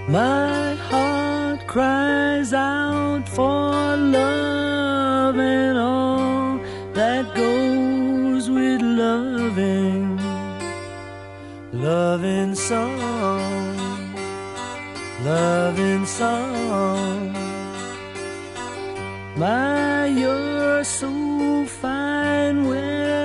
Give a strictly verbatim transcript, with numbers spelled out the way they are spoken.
My heart cries out for love and all that goes with loving. Loving song, loving song. My, you're so fine when